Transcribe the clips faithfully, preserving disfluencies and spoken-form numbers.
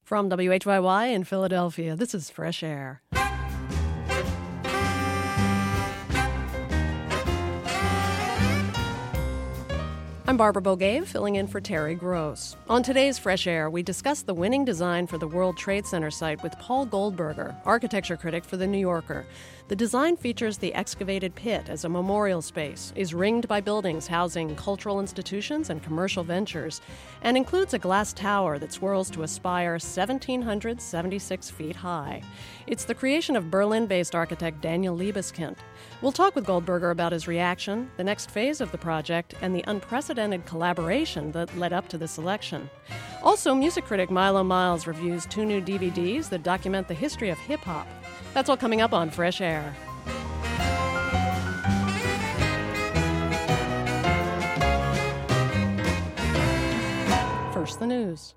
From W H Y Y in Philadelphia, this is Fresh Air. I'm Barbara Bogaev, filling in for Terry Gross. On today's Fresh Air, we discuss the winning design for the World Trade Center site with Paul Goldberger, architecture critic for The New Yorker. The design features the excavated pit as a memorial space, is ringed by buildings housing cultural institutions and commercial ventures, and includes a glass tower that swirls to a spire one thousand seven hundred seventy-six feet high. It's the creation of Berlin-based architect Daniel Liebeskind. We'll talk with Goldberger about his reaction, the next phase of the project, and the unprecedented collaboration that led up to the selection. Also, music critic Milo Miles reviews two new D V Ds that document the history of hip-hop. That's all coming up on Fresh Air. First, the news.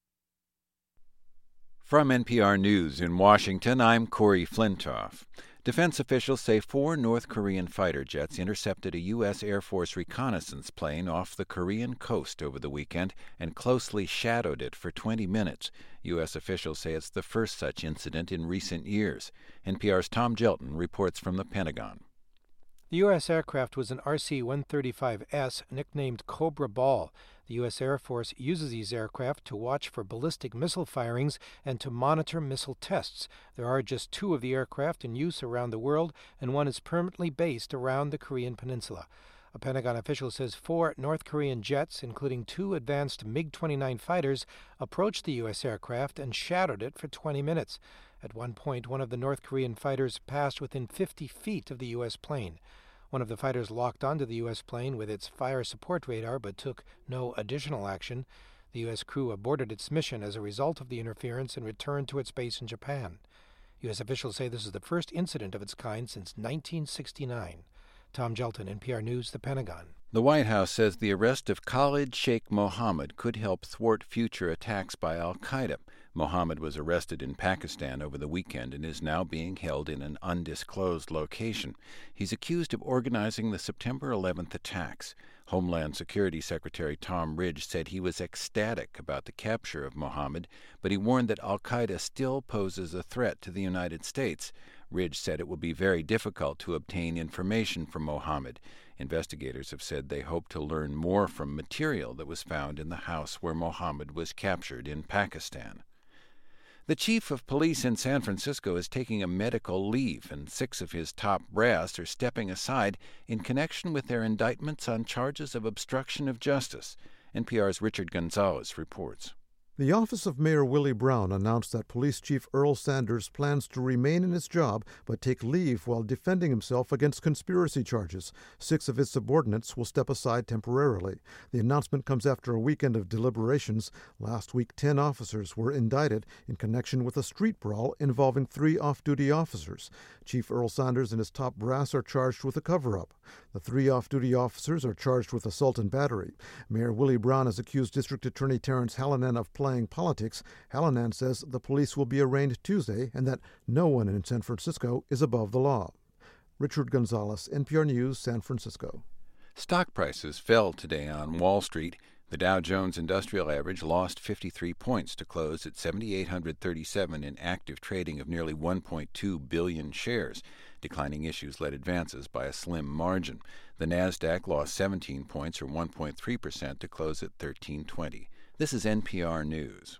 From N P R News in Washington, I'm Corey Flintoff. Defense officials say four North Korean fighter jets intercepted a U S. Air Force reconnaissance plane off the Korean coast over the weekend and closely shadowed it for twenty minutes. U S officials say it's the first such incident in recent years. N P R's Tom Gelton reports from the Pentagon. The U S aircraft was an R C one thirty-five S, nicknamed Cobra Ball. The U S. Air Force uses these aircraft to watch for ballistic missile firings and to monitor missile tests. There are just two of the aircraft in use around the world, and one is permanently based around the Korean peninsula. A Pentagon official says four North Korean jets, including two advanced MiG twenty-nine fighters, approached the U S aircraft and shadowed it for twenty minutes. At one point, one of the North Korean fighters passed within fifty feet of the U S plane. One of the fighters locked onto the U S plane with its fire support radar but took no additional action. The U S crew aborted its mission as a result of the interference and returned to its base in Japan. U S officials say this is the first incident of its kind since nineteen sixty-nine. Tom Gelton, N P R News, The Pentagon. The White House says the arrest of Khalid Sheikh Mohammed could help thwart future attacks by al-Qaeda. Mohammed was arrested in Pakistan over the weekend and is now being held in an undisclosed location. He's accused of organizing the September eleventh attacks. Homeland Security Secretary Tom Ridge said he was ecstatic about the capture of Mohammed, but he warned that al-Qaeda still poses a threat to the United States. Ridge said it will be very difficult to obtain information from Mohammed. Investigators have said they hope to learn more from material that was found in the house where Mohammed was captured in Pakistan. The chief of police in San Francisco is taking a medical leave, and six of his top brass are stepping aside in connection with their indictments on charges of obstruction of justice. N P R's Richard Gonzalez reports. The office of Mayor Willie Brown announced that Police Chief Earl Sanders plans to remain in his job but take leave while defending himself against conspiracy charges. Six of his subordinates will step aside temporarily. The announcement comes after a weekend of deliberations. Last week, ten officers were indicted in connection with a street brawl involving three off-duty officers. Chief Earl Sanders and his top brass are charged with a cover-up. The three off-duty officers are charged with assault and battery. Mayor Willie Brown has accused District Attorney Terrence Hallinan of playing politics. Hallinan says the police will be arraigned Tuesday and that no one in San Francisco is above the law. Richard Gonzalez, N P R News, San Francisco. Stock prices fell today on Wall Street. The Dow Jones Industrial Average lost fifty-three points to close at seven thousand eight hundred thirty-seven in active trading of nearly one point two billion shares. Declining issues led advances by a slim margin. The Nasdaq lost seventeen points, or one point three percent, to close at thirteen twenty. This is N P R News.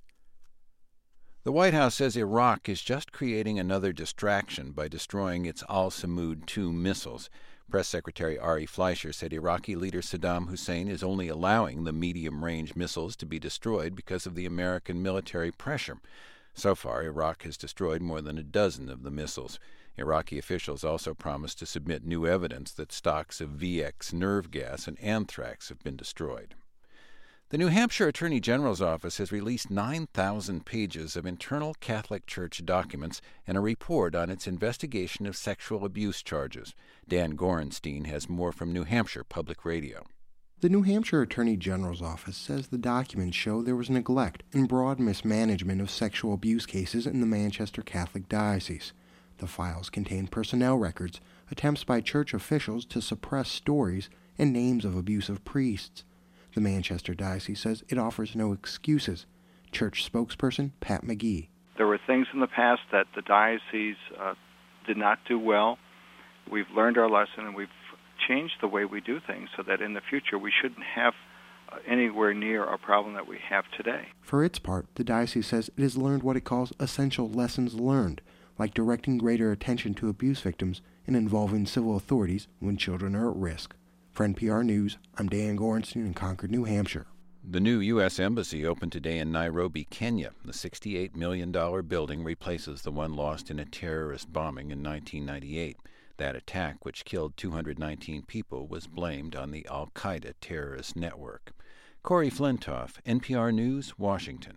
The White House says Iraq is just creating another distraction by destroying its Al-Samud two missiles. Press Secretary Ari Fleischer said Iraqi leader Saddam Hussein is only allowing the medium-range missiles to be destroyed because of the American military pressure. So far, Iraq has destroyed more than a dozen of the missiles. Iraqi officials also promised to submit new evidence that stocks of V X nerve gas and anthrax have been destroyed. The New Hampshire Attorney General's office has released nine thousand pages of internal Catholic Church documents and a report on its investigation of sexual abuse charges. Dan Gorenstein has more from New Hampshire Public Radio. The New Hampshire Attorney General's office says the documents show there was neglect and broad mismanagement of sexual abuse cases in the Manchester Catholic Diocese. The files contain personnel records, attempts by church officials to suppress stories, and names of abusive priests. The Manchester Diocese says it offers no excuses. Church spokesperson Pat McGee. There were things in the past that the diocese uh, did not do well. We've learned our lesson, and we've changed the way we do things so that in the future we shouldn't have uh, anywhere near a problem that we have today. For its part, the diocese says it has learned what it calls essential lessons learned, like directing greater attention to abuse victims and involving civil authorities when children are at risk. For N P R News, I'm Dan Gorenstein in Concord, New Hampshire. The new U S Embassy opened today in Nairobi, Kenya. The sixty-eight million dollars building replaces the one lost in a terrorist bombing in nineteen ninety-eight. That attack, which killed two hundred nineteen people, was blamed on the al-Qaeda terrorist network. Corey Flintoff, N P R News, Washington.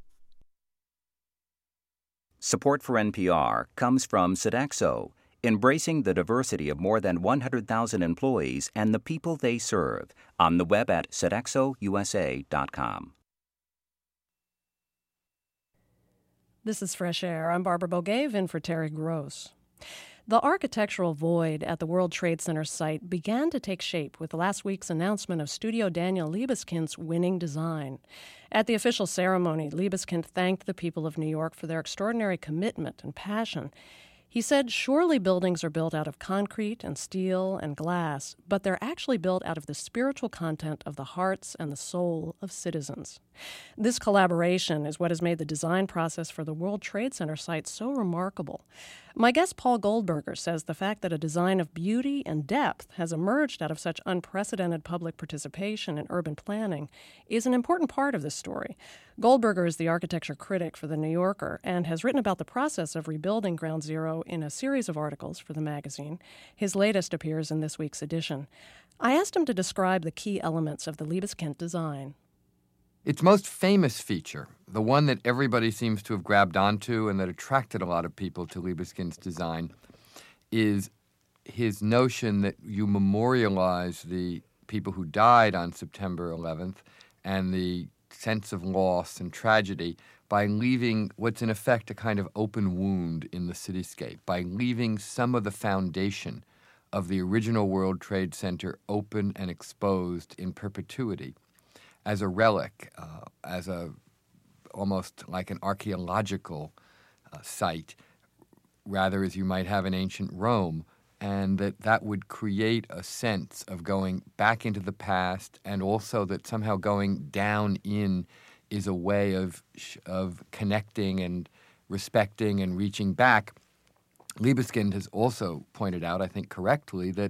Support for N P R comes from Sodexo, embracing the diversity of more than one hundred thousand employees and the people they serve. On the web at sodexo u s a dot com. This is Fresh Air. I'm Barbara Bogaev in for Terry Gross. The architectural void at the World Trade Center site began to take shape with last week's announcement of studio Daniel Liebeskind's winning design. At the official ceremony, Liebeskind thanked the people of New York for their extraordinary commitment and passion. He said, surely buildings are built out of concrete and steel and glass, but they're actually built out of the spiritual content of the hearts and the soul of citizens. This collaboration is what has made the design process for the World Trade Center site so remarkable. My guest Paul Goldberger says the fact that a design of beauty and depth has emerged out of such unprecedented public participation in urban planning is an important part of this story. Goldberger is the architecture critic for The New Yorker and has written about the process of rebuilding Ground Zero in a series of articles for the magazine. His latest appears in this week's edition. I asked him to describe the key elements of the Liebeskind design. Its most famous feature, the one that everybody seems to have grabbed onto and that attracted a lot of people to Liebeskind's design, is his notion that you memorialize the people who died on September eleventh and the sense of loss and tragedy by leaving what's in effect a kind of open wound in the cityscape, by leaving some of the foundation of the original World Trade Center open and exposed in perpetuity as a relic, uh, as a almost like an archaeological uh, site, rather as you might have in ancient Rome, and that that would create a sense of going back into the past, and also that somehow going down in is a way of of connecting and respecting and reaching back. Liebeskind has also pointed out, I think correctly, that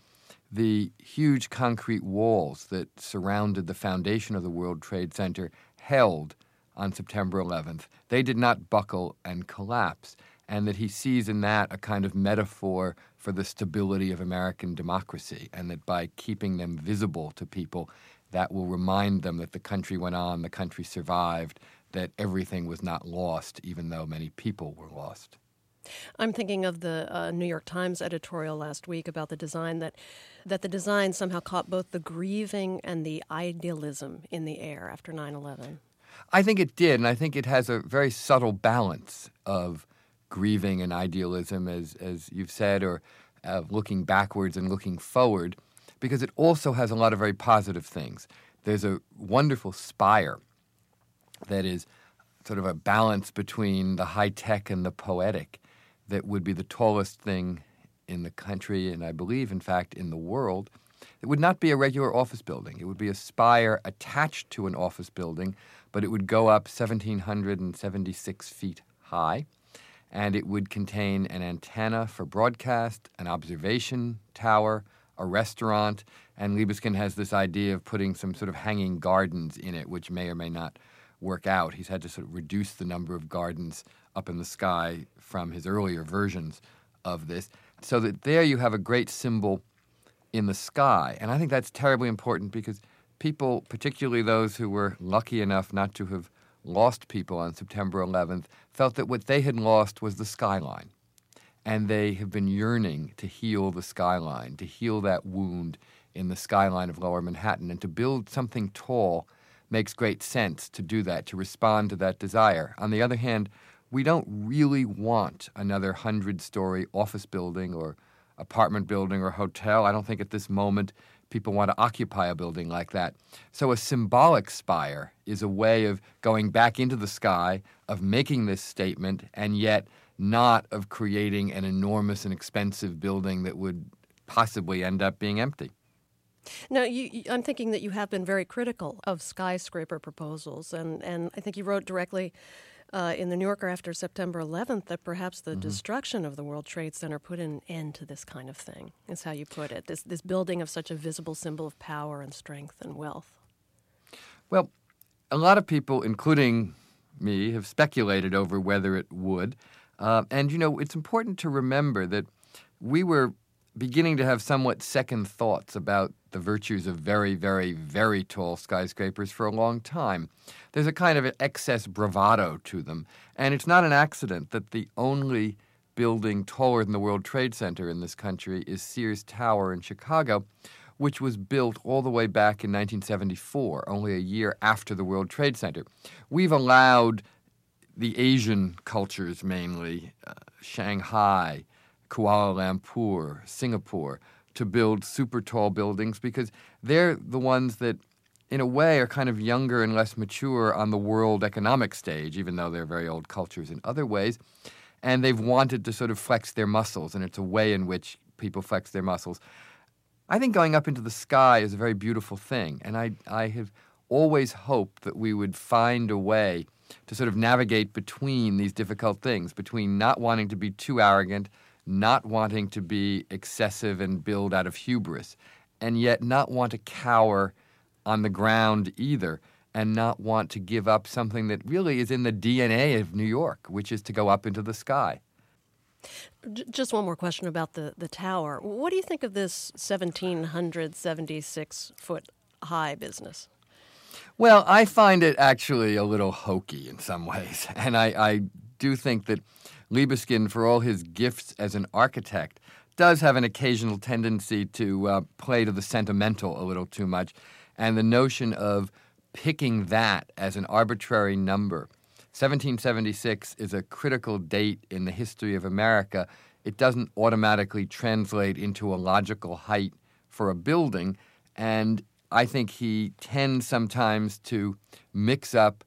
the huge concrete walls that surrounded the foundation of the World Trade Center held on September eleventh. They did not buckle and collapse, and that he sees in that a kind of metaphor for the stability of American democracy, and that by keeping them visible to people, that will remind them that the country went on, the country survived, that everything was not lost, even though many people were lost. I'm thinking of the uh, New York Times editorial last week about the design, that that the design somehow caught both the grieving and the idealism in the air after nine eleven. I think it did, and I think it has a very subtle balance of grieving and idealism, as as you've said, or uh, looking backwards and looking forward, because it also has a lot of very positive things. There's a wonderful spire that is sort of a balance between the high-tech and the poetic, that would be the tallest thing in the country, and I believe, in fact, in the world. It would not be a regular office building. It would be a spire attached to an office building, but it would go up one thousand seven hundred seventy-six feet high, and it would contain an antenna for broadcast, an observation tower, a restaurant, and Liebeskind has this idea of putting some sort of hanging gardens in it, which may or may not work out. He's had to sort of reduce the number of gardens up in the sky from his earlier versions of this, so that there you have a great symbol in the sky. And I think that's terribly important because people, particularly those who were lucky enough not to have lost people on September eleventh, felt that what they had lost was the skyline. And they have been yearning to heal the skyline, to heal that wound in the skyline of Lower Manhattan. And to build something tall makes great sense to do that, to respond to that desire. On the other hand, we don't really want another hundred-story office building or apartment building or hotel. I don't think at this moment people want to occupy a building like that. So a symbolic spire is a way of going back into the sky, of making this statement, and yet not of creating an enormous and expensive building that would possibly end up being empty. Now, you, you, I'm thinking that you have been very critical of skyscraper proposals, and, and I think you wrote directly uh, in the New Yorker after September eleventh that perhaps the mm-hmm. destruction of the World Trade Center put an end to this kind of thing, is how you put it, this, this building of such a visible symbol of power and strength and wealth. Well, a lot of people, including me, have speculated over whether it would. Uh, and, you know, it's important to remember that we were beginning to have somewhat second thoughts about the virtues of very, very, very tall skyscrapers for a long time. There's a kind of an excess bravado to them. And it's not an accident that the only building taller than the World Trade Center in this country is Sears Tower in Chicago, which was built all the way back in nineteen seventy-four, only a year after the World Trade Center. We've allowed the Asian cultures mainly, uh, Shanghai, Kuala Lumpur, Singapore, to build super tall buildings because they're the ones that, in a way, are kind of younger and less mature on the world economic stage, even though they're very old cultures in other ways. And they've wanted to sort of flex their muscles, and it's a way in which people flex their muscles. I think going up into the sky is a very beautiful thing, and I, I have always hoped that we would find a way to sort of navigate between these difficult things, between not wanting to be too arrogant, not wanting to be excessive and build out of hubris, and yet not want to cower on the ground either, and not want to give up something that really is in the D N A of New York, which is to go up into the sky. Just one more question about the, the tower. What do you think of this one thousand seven hundred seventy-six foot high business? Well, I find it actually a little hokey in some ways, and I, I do think that Libeskind, for all his gifts as an architect, does have an occasional tendency to uh, play to the sentimental a little too much. And the notion of picking that as an arbitrary number. seventeen seventy-six is a critical date in the history of America. It doesn't automatically translate into a logical height for a building. And I think he tends sometimes to mix up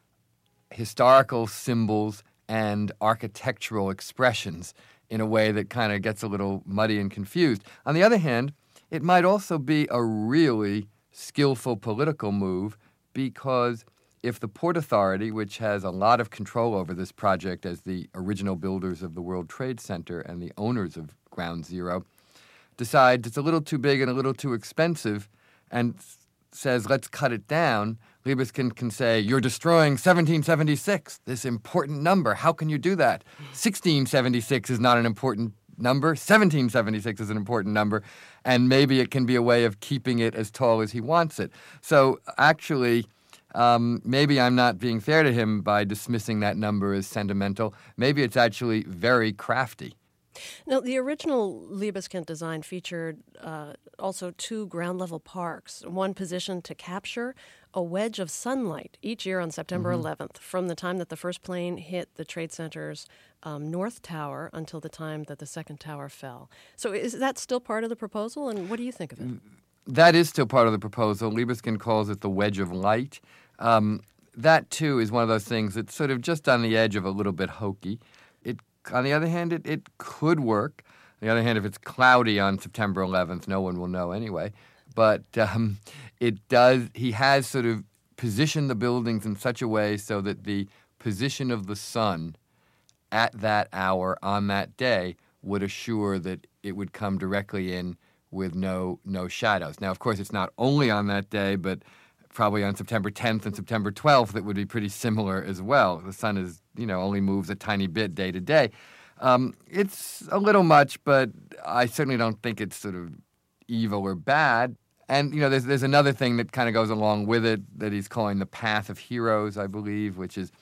historical symbols and architectural expressions in a way that kind of gets a little muddy and confused. On the other hand, it might also be a really skillful political move because if the Port Authority, which has a lot of control over this project as the original builders of the World Trade Center and the owners of Ground Zero, decides it's a little too big and a little too expensive and says, let's cut it down, Libeskind can say, you're destroying seventeen seventy-six, this important number. How can you do that? sixteen seventy-six is not an important number. seventeen seventy-six is an important number. And maybe it can be a way of keeping it as tall as he wants it. So actually, um, maybe I'm not being fair to him by dismissing that number as sentimental. Maybe it's actually very crafty. Now, the original Libeskind design featured uh, also two ground-level parks, one positioned to capture a wedge of sunlight each year on September mm-hmm. eleventh, from the time that the first plane hit the Trade Center's um, North Tower until the time that the second tower fell. So is that still part of the proposal, and what do you think of it? That is still part of the proposal. Libeskind calls it the wedge of light. Um, that, too, is one of those things that's sort of just on the edge of a little bit hokey. It On the other hand, it, it could work. On the other hand, if it's cloudy on September eleventh, no one will know anyway. But um, it does. He has sort of positioned the buildings in such a way so that the position of the sun at that hour on that day would assure that it would come directly in with no no shadows. Now, of course, it's not only on that day, but probably on September tenth and September twelfth, that would be pretty similar as well. The sun is, you know, only moves a tiny bit day to day. Um, it's a little much, but I certainly don't think it's sort of evil or bad. And, you know, there's there's another thing that kind of goes along with it that he's calling the Path of Heroes, I believe, which is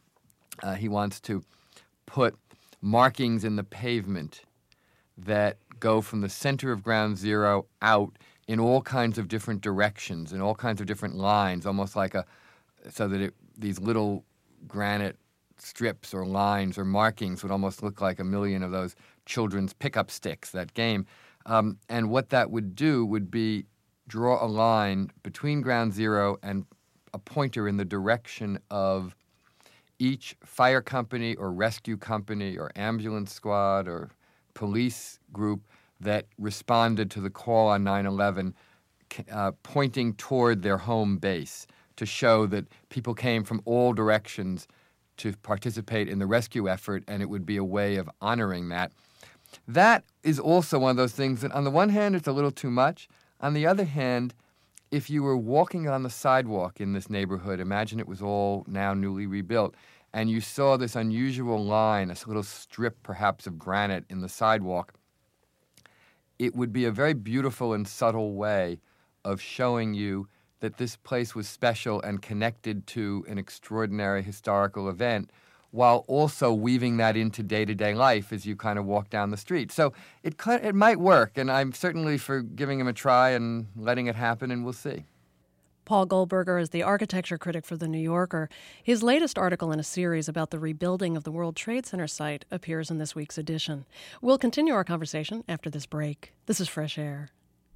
uh, he wants to put markings in the pavement that go from the center of Ground Zero out in all kinds of different directions, in all kinds of different lines, almost like a, so that it, these little granite strips or lines or markings would almost look like a million of those children's pickup sticks, that game. Um, and what that would do would be draw a line between ground zero and a pointer in the direction of each fire company or rescue company or ambulance squad or police group that responded to the call on nine eleven, uh, pointing toward their home base to show that people came from all directions to participate in the rescue effort, and it would be a way of honoring that. That is also one of those things that, on the one hand, it's a little too much. On the other hand, if you were walking on the sidewalk in this neighborhood, imagine it was all now newly rebuilt, and you saw this unusual line, a little strip perhaps of granite in the sidewalk, it would be a very beautiful and subtle way of showing you that this place was special and connected to an extraordinary historical event, while also weaving that into day-to-day life as you kind of walk down the street. So it it might work, and I'm certainly for giving him a try and letting it happen, and we'll see. Paul Goldberger is the architecture critic for The New Yorker. His latest article in a series about the rebuilding of the World Trade Center site appears in this week's edition. We'll continue our conversation after this break. This is Fresh Air.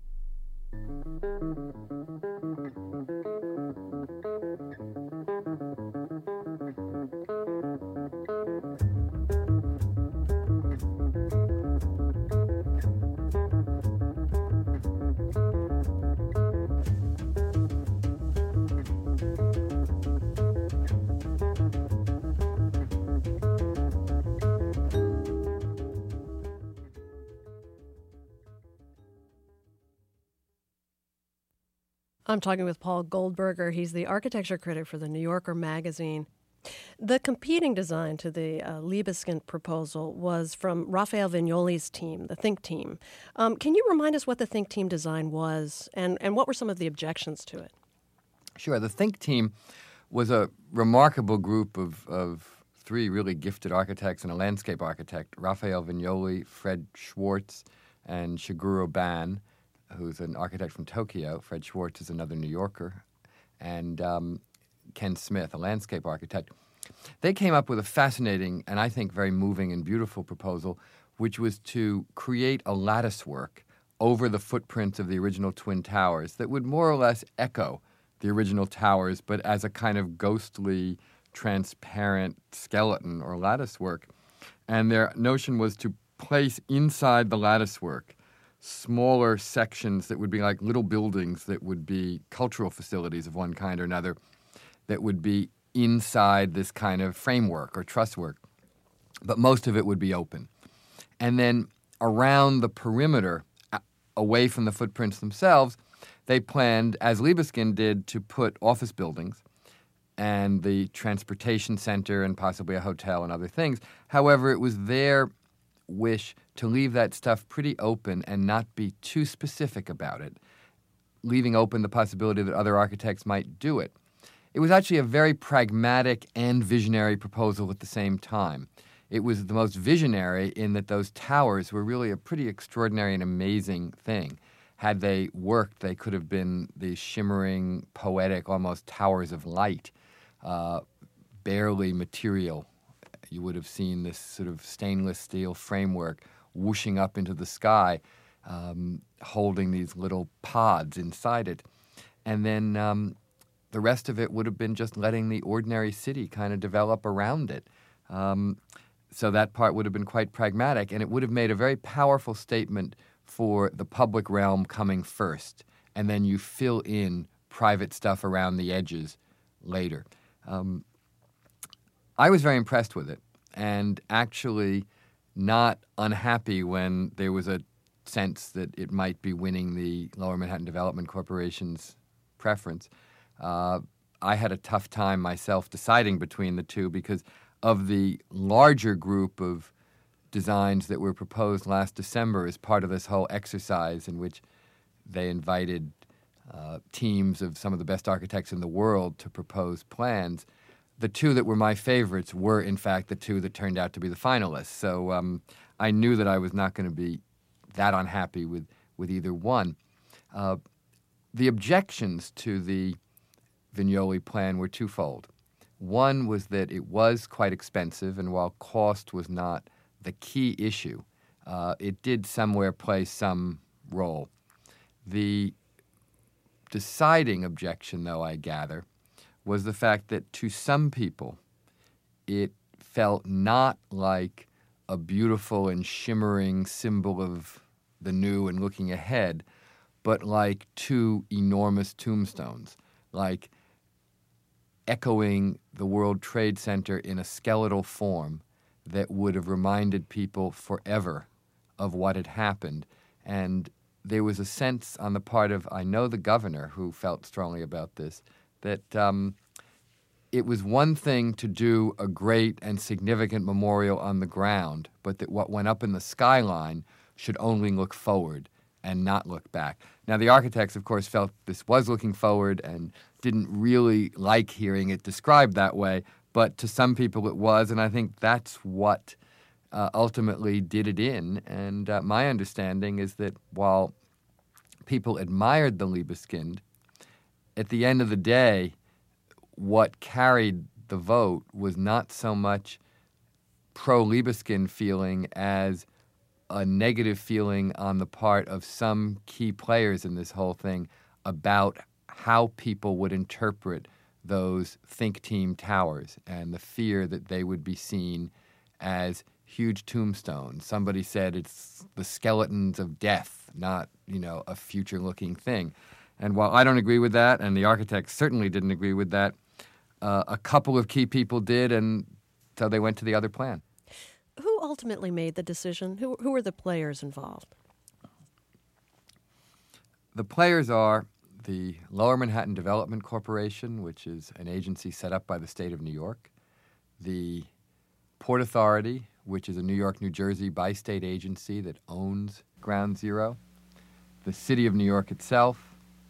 I'm talking with Paul Goldberger. He's the architecture critic for The New Yorker magazine. The competing design to the uh, Libeskind proposal was from Raphael Vignoli's team, the Think Team. Um, can you remind us what the Think Team design was, and, and what were some of the objections to it? Sure. The Think Team was a remarkable group of, of three really gifted architects and a landscape architect, Raphael Vignoli, Fred Schwartz, and Shigeru Ban, who's an architect from Tokyo. Fred Schwartz is another New Yorker, and um, Ken Smith, a landscape architect. They came up with a fascinating and I think very moving and beautiful proposal, which was to create a lattice work over the footprints of the original Twin Towers that would more or less echo the original towers, but as a kind of ghostly, transparent skeleton or lattice work. And their notion was to place inside the lattice work smaller sections that would be like little buildings that would be cultural facilities of one kind or another that would be inside this kind of framework or truss work. But most of it would be open. And then around the perimeter, away from the footprints themselves, they planned, as Libeskind did, to put office buildings and the transportation center and possibly a hotel and other things. However, it was their wish to leave that stuff pretty open and not be too specific about it, leaving open the possibility that other architects might do it. It was actually a very pragmatic and visionary proposal at the same time. It was the most visionary in that those towers were really a pretty extraordinary and amazing thing. Had they worked, they could have been these shimmering, poetic, almost towers of light, uh, barely material. You would have seen this sort of stainless steel framework whooshing up into the sky, um, holding these little pods inside it. And then um, the rest of it would have been just letting the ordinary city kind of develop around it. Um, so that part would have been quite pragmatic, and it would have made a very powerful statement for the public realm coming first, and then you fill in private stuff around the edges later. Um, I was very impressed with it, and actually not unhappy when there was a sense that it might be winning the Lower Manhattan Development Corporation's preference. Uh, I had a tough time myself deciding between the two because of the larger group of designs that were proposed last December as part of this whole exercise in which they invited uh, teams of some of the best architects in the world to propose plans. The two that were my favorites were, in fact, the two that turned out to be the finalists. So um, I knew that I was not going to be that unhappy with, with either one. Uh, the objections to the Vignoli plan were twofold. One was that it was quite expensive, and while cost was not the key issue, uh, it did somewhere play some role. The deciding objection, though, I gather, was the fact that to some people it felt not like a beautiful and shimmering symbol of the new and looking ahead, but like two enormous tombstones, like echoing the World Trade Center in a skeletal form that would have reminded people forever of what had happened. And there was a sense on the part of, I know the governor who felt strongly about this, that um, it was one thing to do a great and significant memorial on the ground, but that what went up in the skyline should only look forward and not look back. Now, the architects, of course, felt this was looking forward and didn't really like hearing it described that way, but to some people it was, and I think that's what uh, ultimately did it in. And uh, my understanding is that while people admired the Libeskind, at the end of the day, what carried the vote was not so much pro-Libeskind feeling as a negative feeling on the part of some key players in this whole thing about how people would interpret those think team towers and the fear that they would be seen as huge tombstones. Somebody said it's the skeletons of death, not, you know, a future-looking thing. And while I don't agree with that, and the architects certainly didn't agree with that, uh, a couple of key people did, and so they went to the other plan. Who ultimately made the decision? Who, who were the players involved? The players are the Lower Manhattan Development Corporation, which is an agency set up by the state of New York, the Port Authority, which is a New York, New Jersey bi-state agency that owns Ground Zero, the city of New York itself,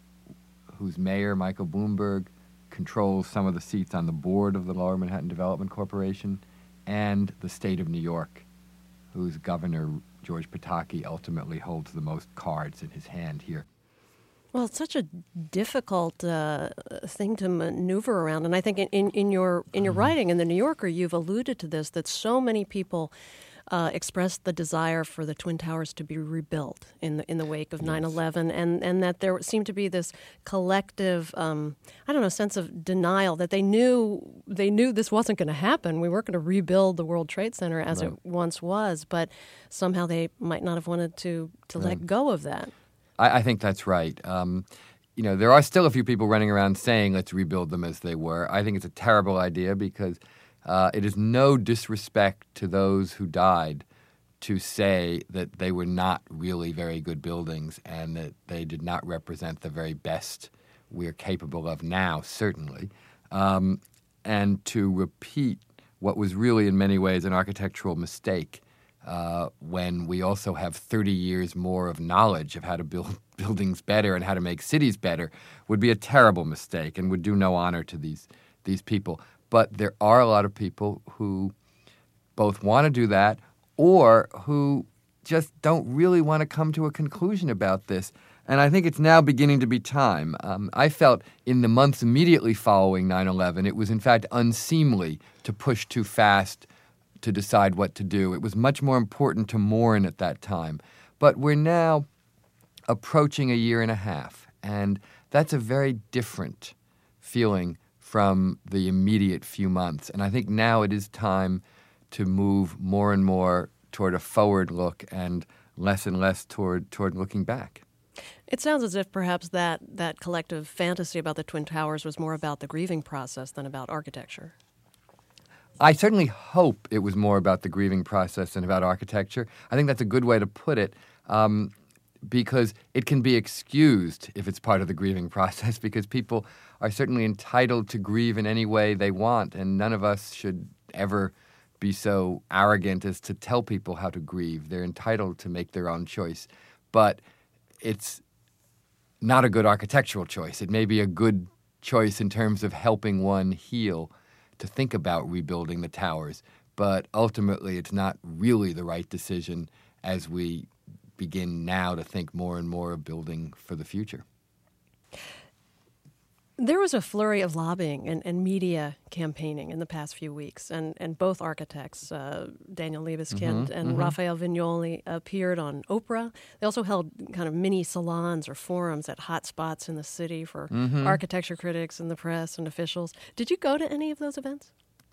whose mayor, Michael Bloomberg, controls some of the seats on the board of the Lower Manhattan Development Corporation, and the state of New York, whose governor, George Pataki, ultimately holds the most cards in his hand here. Well, it's such a difficult uh, thing to maneuver around, and I think in, in, in your in your writing in The New Yorker, you've alluded to this, that so many people uh, expressed the desire for the Twin Towers to be rebuilt in the in the wake of nine eleven, and, and that there seemed to be this collective, um, I don't know, sense of denial that they knew they knew this wasn't going to happen. We weren't going to rebuild the World Trade Center as right. it once was, but somehow they might not have wanted to to right. let go of that. I, I think that's right. Um, you know, there are still a few people running around saying let's rebuild them as they were. I think it's a terrible idea because Uh, it is no disrespect to those who died to say that they were not really very good buildings and that they did not represent the very best we're capable of now, certainly, um, and to repeat what was really in many ways an architectural mistake uh, when we also have thirty years more of knowledge of how to build buildings better and how to make cities better would be a terrible mistake and would do no honor to these these people. But there are a lot of people who both want to do that or who just don't really want to come to a conclusion about this. And I think it's now beginning to be time. Um, I felt in the months immediately following nine eleven, it was in fact unseemly to push too fast to decide what to do. It was much more important to mourn at that time. But we're now approaching a year and a half, and that's a very different feeling from the immediate few months. And I think now it is time to move more and more toward a forward look and less and less toward toward looking back. It sounds as if perhaps that, that collective fantasy about the Twin Towers was more about the grieving process than about architecture. I certainly hope it was more about the grieving process than about architecture. I think that's a good way to put it. Um, because it can be excused if it's part of the grieving process, because people are certainly entitled to grieve in any way they want, and none of us should ever be so arrogant as to tell people how to grieve. They're entitled to make their own choice. But it's not a good architectural choice. It may be a good choice in terms of helping one heal, to think about rebuilding the towers, but ultimately it's not really the right decision as we begin now to think more and more of building for the future. There was a flurry of lobbying and, and media campaigning in the past few weeks, and, and both architects, uh, Daniel Libeskind mm-hmm, and mm-hmm. Raphael Vignoli, appeared on Oprah. They also held kind of mini salons or forums at hot spots in the city for mm-hmm. architecture critics and the press and officials. Did you go to any of those events?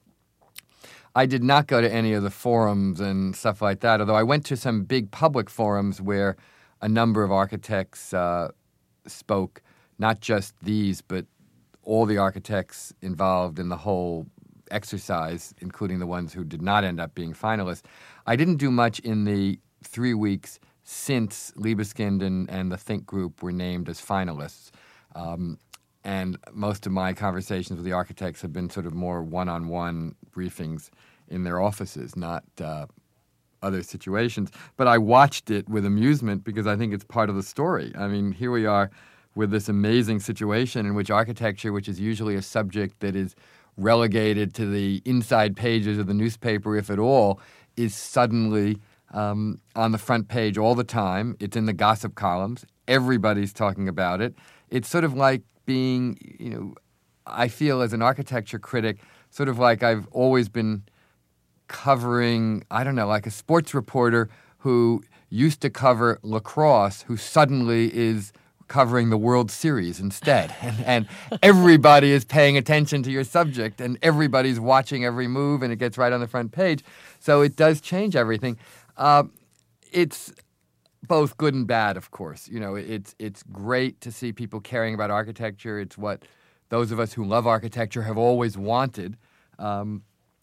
I did not go to any of the forums and stuff like that, although I went to some big public forums where a number of architects uh, spoke, not just these, but all the architects involved in the whole exercise, including the ones who did not end up being finalists. I didn't do much in the three weeks since Libeskind and, and the Think Group were named as finalists. Um, and most of my conversations with the architects have been sort of more one-on-one briefings in their offices, not uh, other situations. But I watched it with amusement because I think it's part of the story. I mean, here we are with this amazing situation in which architecture, which is usually a subject that is relegated to the inside pages of the newspaper, if at all, is suddenly um, on the front page all the time. It's in the gossip columns. Everybody's talking about it. It's sort of like being, you know, I feel as an architecture critic, sort of like I've always been covering, I don't know, like a sports reporter who used to cover lacrosse, who suddenly is covering the World Series instead. And, and everybody is paying attention to your subject, and everybody's watching every move, and it gets right on the front page. So it does change everything. Uh, it's both good and bad, of course. You know, it's it's great to see people caring about architecture. It's what those of us who love architecture have always wanted. Um,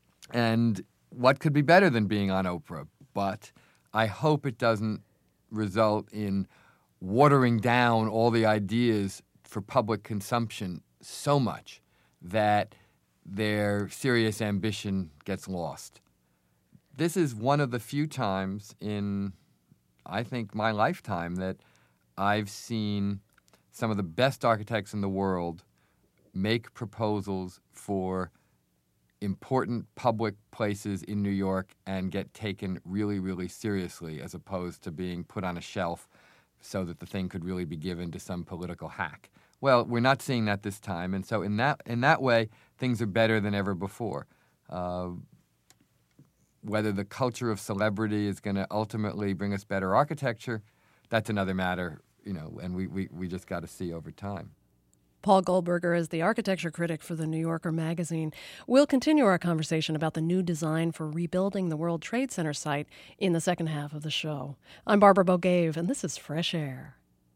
and what could be better than being on Oprah? But I hope it doesn't result in watering down all the ideas for public consumption so much that their serious ambition gets lost. This is one of the few times in, I think, my lifetime that I've seen some of the best architects in the world make proposals for important public places in New York and get taken really, really seriously, as opposed to being put on a shelf so that the thing could really be given to some political hack. Well, we're not seeing that this time, and so in that in that way, things are better than ever before. Uh, whether the culture of celebrity is going to ultimately bring us better architecture, that's another matter, you know, and we, we, we just got to see over time. Paul Goldberger is the architecture critic for the New Yorker magazine. We'll continue our conversation about the new design for rebuilding the World Trade Center site in the second half of the show. I'm Barbara Bogave, and this is Fresh Air.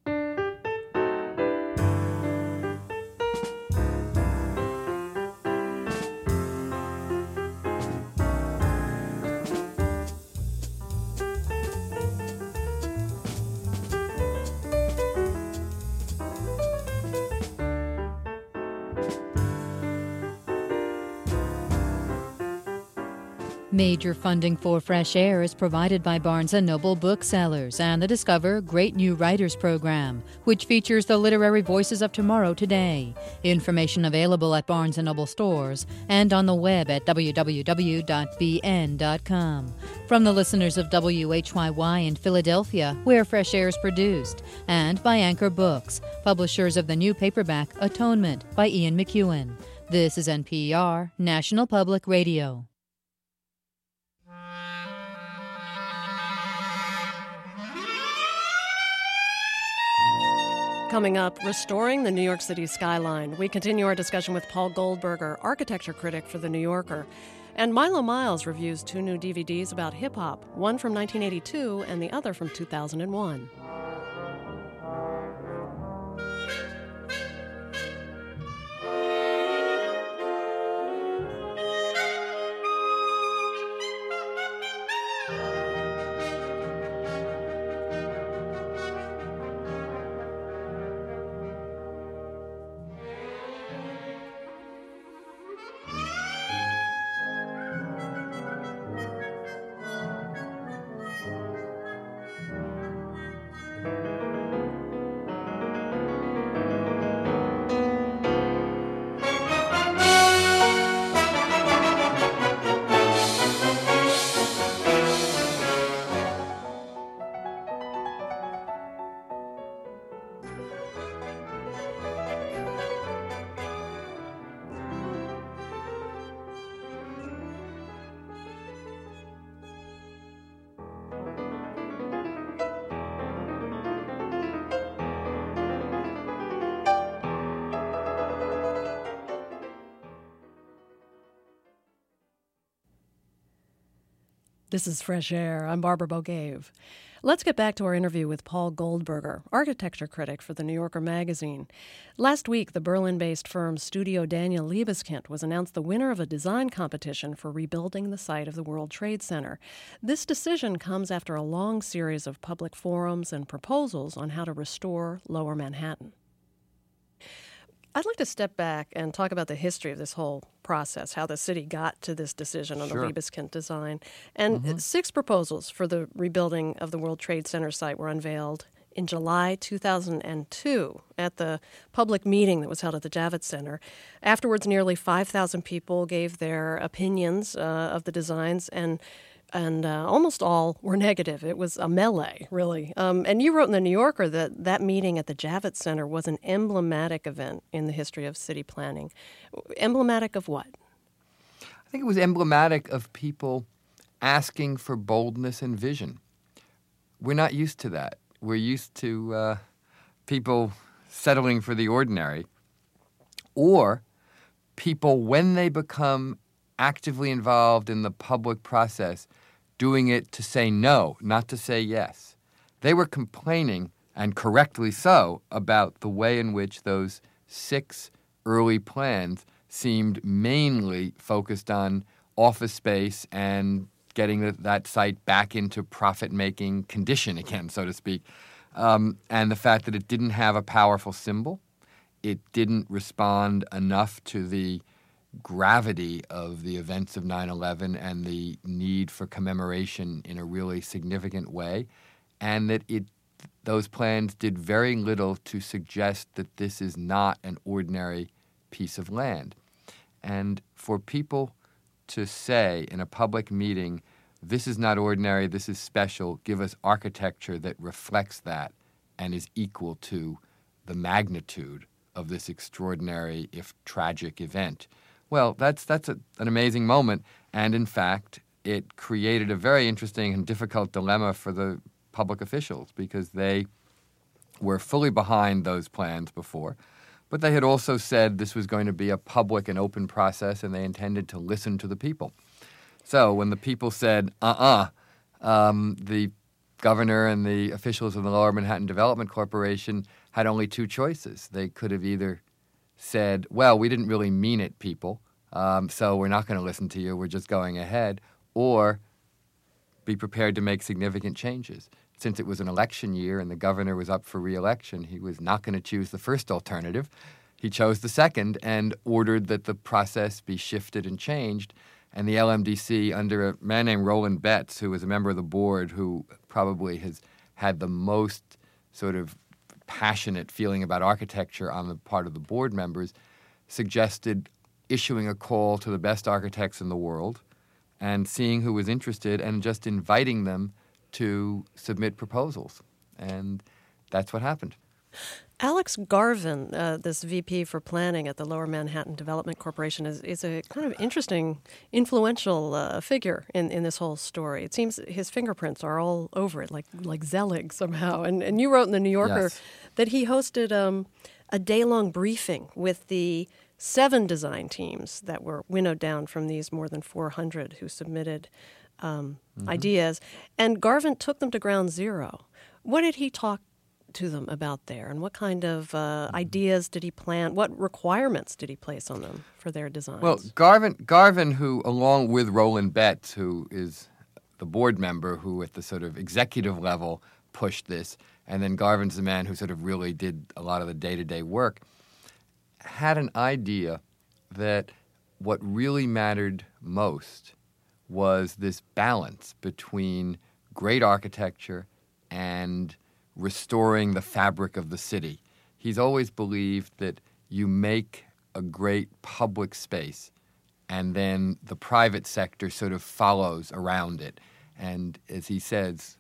Major funding for Fresh Air is provided by Barnes and Noble Booksellers and the Discover Great New Writers program, which features the literary voices of tomorrow today. Information available at Barnes and Noble stores and on the web at w w w dot b n dot com. From the listeners of W H Y Y in Philadelphia, where Fresh Air is produced, and by Anchor Books, publishers of the new paperback Atonement by Ian McEwan. This is N P R, National Public Radio. Coming up, restoring the New York City skyline. We continue our discussion with Paul Goldberger, architecture critic for The New Yorker. And Milo Miles reviews two new D V Ds about hip-hop, one from nineteen eighty-two and the other from two thousand one. This is Fresh Air. I'm Barbara Bogave. Let's get back to our interview with Paul Goldberger, architecture critic for the New Yorker magazine. Last week, the Berlin-based firm Studio Daniel Libeskind was announced the winner of a design competition for rebuilding the site of the World Trade Center. This decision comes after a long series of public forums and proposals on how to restore Lower Manhattan. I'd like to step back and talk about the history of this whole process, how the city got to this decision on Sure. the Libeskind design. And Mm-hmm. six proposals for the rebuilding of the World Trade Center site were unveiled in July two thousand two at the public meeting that was held at the Javits Center. Afterwards, nearly five thousand people gave their opinions uh, of the designs, and and uh, almost all were negative. It was a melee, really. Um, and you wrote in The New Yorker that that meeting at the Javits Center was an emblematic event in the history of city planning. Emblematic of what? I think it was emblematic of people asking for boldness and vision. We're not used to that. We're used to uh, people settling for the ordinary, or people, when they become actively involved in the public process, doing it to say no, not to say yes. They were complaining, and correctly so, about the way in which those six early plans seemed mainly focused on office space and getting the, that site back into profit-making condition again, so to speak. Um, and the fact that it didn't have a powerful symbol, it didn't respond enough to the gravity of the events of nine eleven and the need for commemoration in a really significant way, and that it those plans did very little to suggest that this is not an ordinary piece of land. And for people to say in a public meeting, this is not ordinary, this is special, give us architecture that reflects that and is equal to the magnitude of this extraordinary, if tragic, event. Well, that's that's a, an amazing moment, and in fact, it created a very interesting and difficult dilemma for the public officials because they were fully behind those plans before, but they had also said this was going to be a public and open process, and they intended to listen to the people. So when the people said, uh-uh, um, the governor and the officials of the Lower Manhattan Development Corporation had only two choices. They could have either said, well, we didn't really mean it, people, um, so we're not going to listen to you, we're just going ahead, or be prepared to make significant changes. Since it was an election year and the governor was up for re-election, he was not going to choose the first alternative. He chose the second and ordered that the process be shifted and changed. And the L M D C, under a man named Roland Betts, who was a member of the board, who probably has had the most sort of passionate feeling about architecture on the part of the board members, suggested issuing a call to the best architects in the world and seeing who was interested and just inviting them to submit proposals. And that's what happened. Alex Garvin, uh, this V P for planning at the Lower Manhattan Development Corporation, is, is a kind of interesting, influential uh, figure in, in this whole story. It seems his fingerprints are all over it, like like Zelig somehow. And and you wrote in The New Yorker Yes. that he hosted um, a day-long briefing with the seven design teams that were winnowed down from these more than four hundred who submitted um, mm-hmm. ideas. And Garvin took them to ground zero. What did he talk to them about there, and what kind of uh, ideas did he plan? What requirements did he place on them for their designs? Well, Garvin, Garvin, who along with Roland Betts, who is the board member who at the sort of executive level pushed this, and then Garvin's the man who sort of really did a lot of the day-to-day work, had an idea that what really mattered most was this balance between great architecture and restoring the fabric of the city. He's always believed that you make a great public space and then the private sector sort of follows around it. And as he says,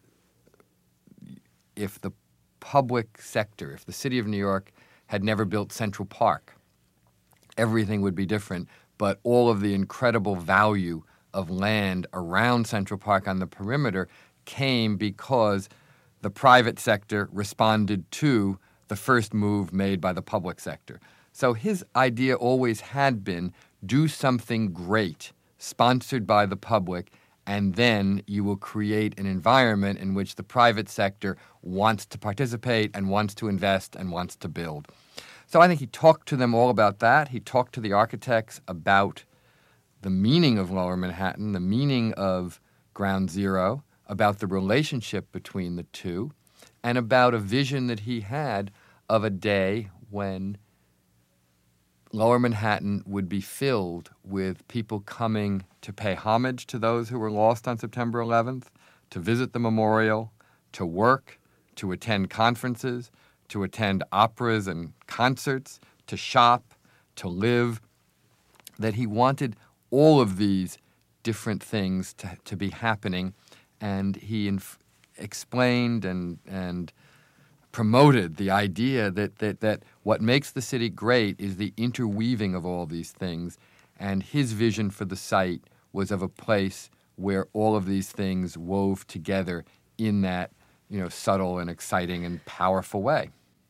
if the public sector, if the city of New York had never built Central Park, everything would be different, but all of the incredible value of land around Central Park on the perimeter came because the private sector responded to the first move made by the public sector. So his idea always had been do something great, sponsored by the public, and then you will create an environment in which the private sector wants to participate and wants to invest and wants to build. So I think he talked to them all about that. He talked to the architects about the meaning of Lower Manhattan, the meaning of Ground Zero, about the relationship between the two, and about a vision that he had of a day when Lower Manhattan would be filled with people coming to pay homage to those who were lost on September eleventh, to visit the memorial, to work, to attend conferences, to attend operas and concerts, to shop, to live, that he wanted all of these different things to, to be happening, and he inf- explained and and promoted the idea that, that that what makes the city great is the interweaving of all these things, and his vision for the site was of a place where all of these things wove together in that, you know, subtle and exciting and powerful way.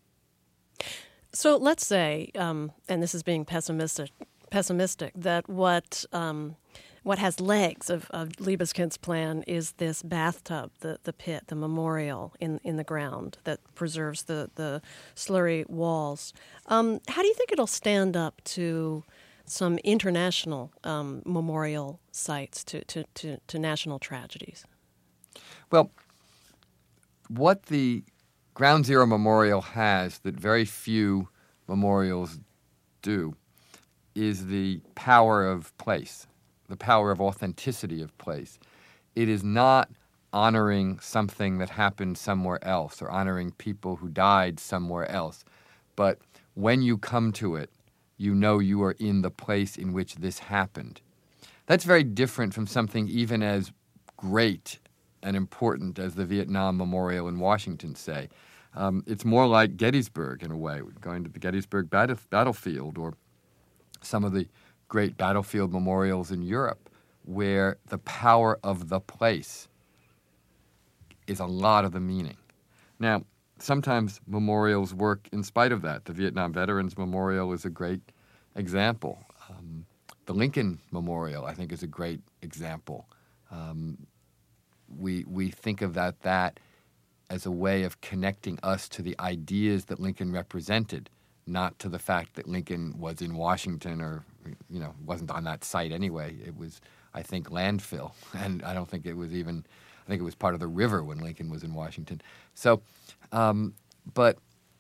So let's say, um, and this is being pessimistic, pessimistic, that what um, what has legs of, of Liebeskind's plan is this bathtub, the, the pit, the memorial in, in the ground that preserves the, the slurry walls. Um, how do you think it'll stand up to some international um, memorial sites, to, to, to, to national tragedies? Well, what the Ground Zero Memorial has that very few memorials do is the power of place, the power of authenticity of place. It is not honoring something that happened somewhere else or honoring people who died somewhere else. But when you come to it, you know you are in the place in which this happened. That's very different from something even as great and important as the Vietnam Memorial in Washington, say. Um, it's more like Gettysburg in a way, going to the Gettysburg battle- battlefield or some of the great battlefield memorials in Europe, where the power of the place is a lot of the meaning. Now, sometimes memorials work in spite of that. The Vietnam Veterans Memorial is a great example. Um, the Lincoln Memorial, I think, is a great example. Um, we we think of that that as a way of connecting us to the ideas that Lincoln represented, not to the fact that Lincoln was in Washington or, you know, wasn't on that site anyway. It was, I think, landfill, and I don't think it was even, I think it was part of the river when Lincoln was in Washington. So, um, but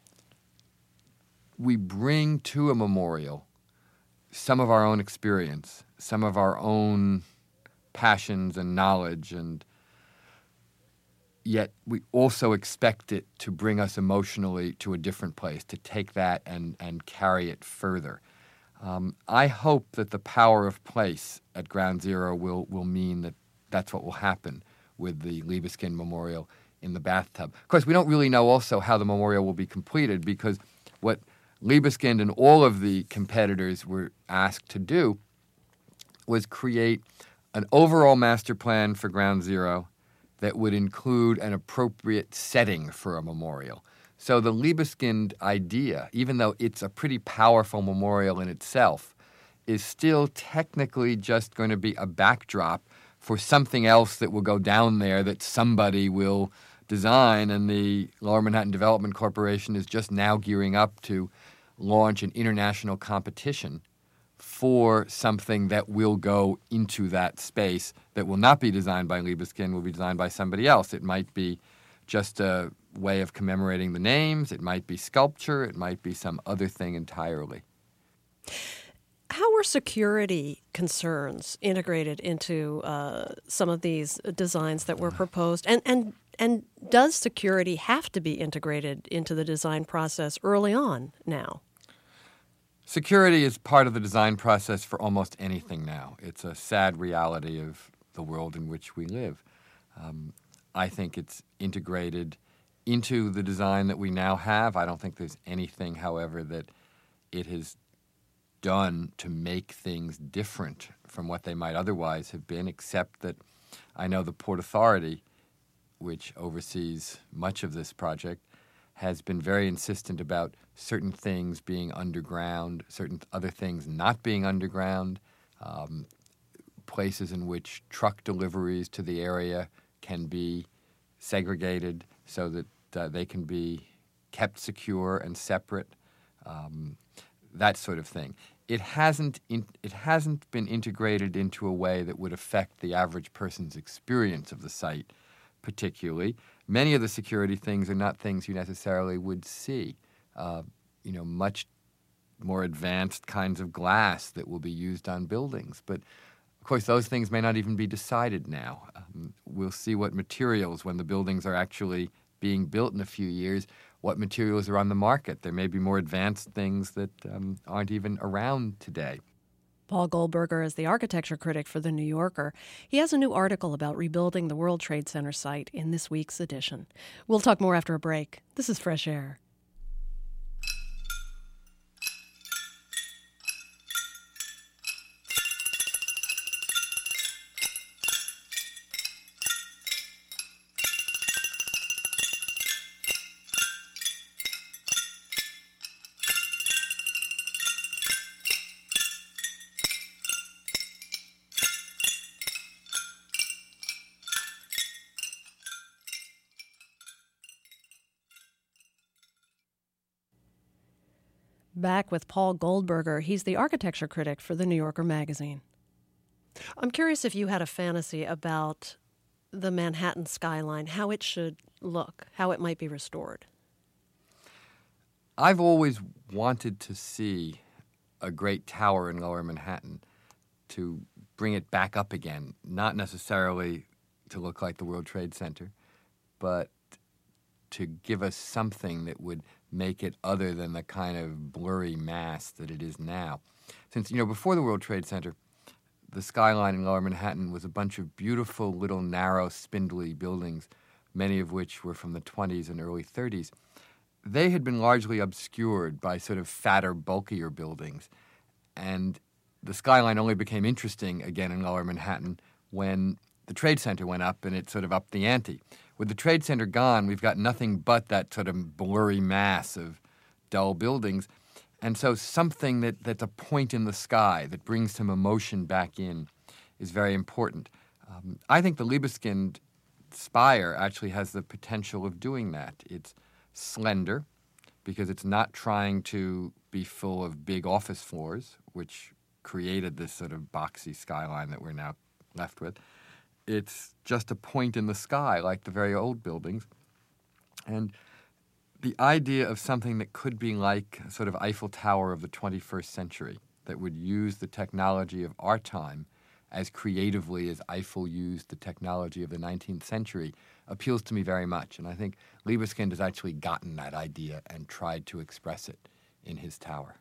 we bring to a memorial some of our own experience, some of our own passions and knowledge, and yet we also expect it to bring us emotionally to a different place, to take that and, and carry it further. Um, I hope that the power of place at Ground Zero will, will mean that that's what will happen with the Liebeskind Memorial in the bathtub. Of course, we don't really know also how the memorial will be completed, because what Liebeskind and all of the competitors were asked to do was create an overall master plan for Ground Zero that would include an appropriate setting for a memorial. So the Liebeskind idea, even though it's a pretty powerful memorial in itself, is still technically just going to be a backdrop for something else that will go down there that somebody will design, and the Lower Manhattan Development Corporation is just now gearing up to launch an international competition for something that will go into that space that will not be designed by Liebeskind, will be designed by somebody else. It might be just a way of commemorating the names. It might be sculpture. It might be some other thing entirely. How were security concerns integrated into uh, some of these designs that were proposed? And, and, and does security have to be integrated into the design process early on now? Security is part of the design process for almost anything now. It's a sad reality of the world in which we live. Um, I think it's integrated into the design that we now have. I don't think there's anything, however, that it has done to make things different from what they might otherwise have been, except that I know the Port Authority, which oversees much of this project, has been very insistent about certain things being underground, certain other things not being underground. Um, places in which truck deliveries to the area can be segregated so that uh, they can be kept secure and separate, um, that sort of thing. It hasn't in, it hasn't been integrated into a way that would affect the average person's experience of the site particularly. Many of the security things are not things you necessarily would see. Uh, you know, much more advanced kinds of glass that will be used on buildings. But, of course, those things may not even be decided now. Um, we'll see what materials, when the buildings are actually being built in a few years, what materials are on the market. There may be more advanced things that um, aren't even around today. Paul Goldberger is the architecture critic for The New Yorker. He has a new article about rebuilding the World Trade Center site in this week's edition. We'll talk more after a break. This is Fresh Air. Back with Paul Goldberger. He's the architecture critic for The New Yorker magazine. I'm curious if you had a fantasy about the Manhattan skyline, how it should look, how it might be restored. I've always wanted to see a great tower in Lower Manhattan, to bring it back up again, not necessarily to look like the World Trade Center, but to give us something that would make it other than the kind of blurry mass that it is now. Since, you know, before the World Trade Center, the skyline in Lower Manhattan was a bunch of beautiful little narrow, spindly buildings, many of which were from the twenties and early thirties. They had been largely obscured by sort of fatter, bulkier buildings. And the skyline only became interesting again in Lower Manhattan when the Trade Center went up and it sort of upped the ante. With the Trade Center gone, we've got nothing but that sort of blurry mass of dull buildings. And so something that, that's a point in the sky that brings some emotion back in is very important. Um, I think the Libeskind spire actually has the potential of doing that. It's slender because it's not trying to be full of big office floors, which created this sort of boxy skyline that we're now left with. It's just a point in the sky, like the very old buildings. And the idea of something that could be like a sort of Eiffel Tower of the twenty-first century, that would use the technology of our time as creatively as Eiffel used the technology of the nineteenth century, appeals to me very much. And I think Libeskind has actually gotten that idea and tried to express it in his tower.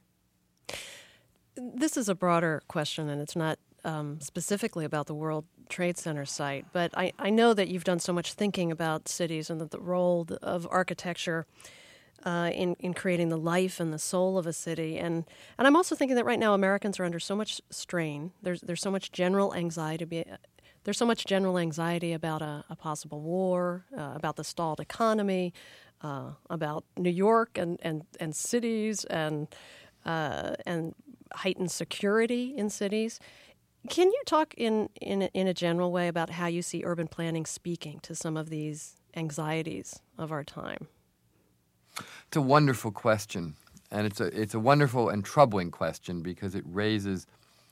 This is a broader question, and it's not um, specifically about the World Trade Center site, but I, I know that you've done so much thinking about cities and the, the role of architecture uh, in, in creating the life and the soul of a city. And, and I'm also thinking that right now Americans are under so much strain. There's there's so much general anxiety. There's so much general anxiety about a, a possible war, uh, about the stalled economy, uh, about New York and, and, and cities and uh, and heightened security in cities. Can you talk in, in, in a general way about how you see urban planning speaking to some of these anxieties of our time? It's a wonderful question, and it's a it's a wonderful and troubling question because it raises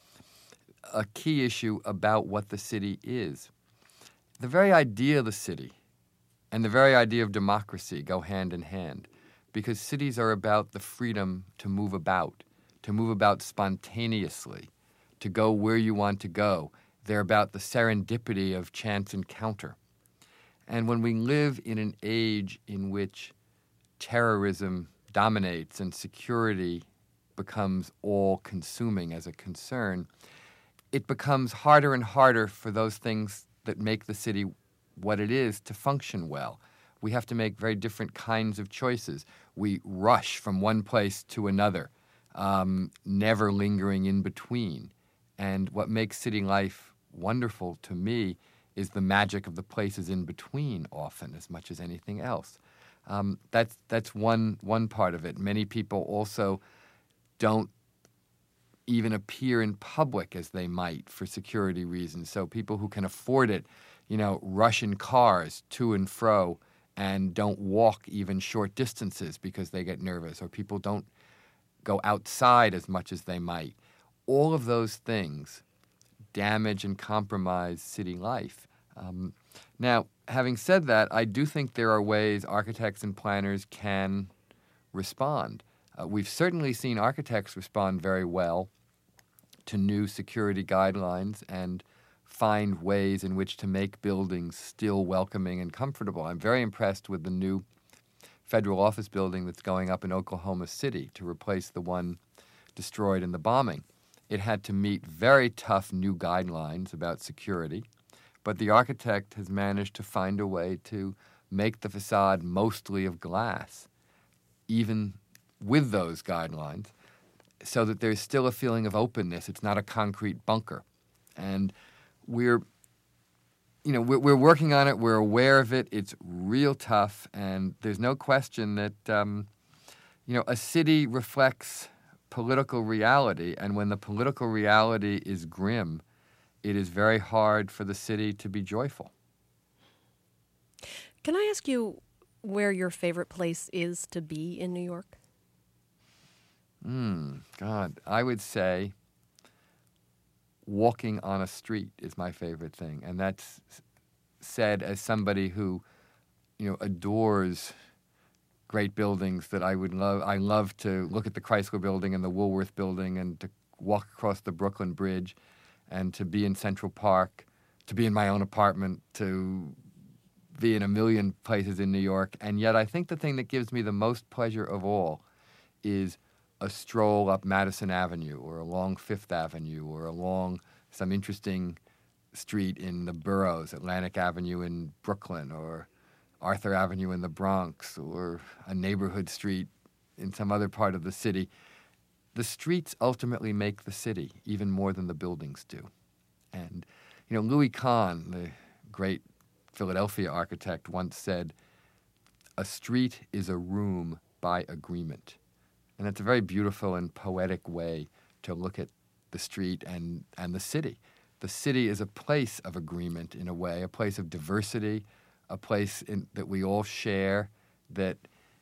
a key issue about what the city is. The very idea of the city and the very idea of democracy go hand in hand because cities are about the freedom to move about, to move about spontaneously, to go where you want to go. They're about the serendipity of chance encounter. And when we live in an age in which terrorism dominates and security becomes all-consuming as a concern, it becomes harder and harder for those things that make the city what it is to function well. We have to make very different kinds of choices. We rush from one place to another, um, never lingering in between. And what makes city life wonderful to me is the magic of the places in between often as much as anything else. Um, that's that's one one part of it. Many people also don't even appear in public as they might for security reasons. So people who can afford it, you know, rush in cars to and fro and don't walk even short distances because they get nervous, or people don't go outside as much as they might. All of those things damage and compromise city life. Um, now, having said that, I do think there are ways architects and planners can respond. Uh, we've certainly seen architects respond very well to new security guidelines and find ways in which to make buildings still welcoming and comfortable. I'm very impressed with the new federal office building that's going up in Oklahoma City to replace the one destroyed in the bombing. It had to meet very tough new guidelines about security, but the architect has managed to find a way to make the facade mostly of glass, even with those guidelines, so that there's still a feeling of openness. It's not a concrete bunker. And we're, you know, we're, we're working on it. We're aware of it. It's real tough, and there's no question that, um, you know, a city reflects political reality, and when the political reality is grim, it is very hard for the city to be joyful. Can I ask you where your favorite place is to be in New York? Hmm, God, I would say walking on a street is my favorite thing, and that's said as somebody who, you know, adores great buildings. That I would love. I love to look at the Chrysler Building and the Woolworth Building, and to walk across the Brooklyn Bridge, and to be in Central Park, to be in my own apartment, to be in a million places in New York. And yet, I think the thing that gives me the most pleasure of all is a stroll up Madison Avenue, or along Fifth Avenue, or along some interesting street in the boroughs, Atlantic Avenue in Brooklyn, or Arthur Avenue in the Bronx, or a neighborhood street in some other part of the city. The streets ultimately make the city even more than the buildings do. And, you know, Louis Kahn, the great Philadelphia architect, once said, "A street is a room by agreement." And that's a very beautiful and poetic way to look at the street and, and the city. The city is a place of agreement in a way, a place of diversity, a place in, that we all share, that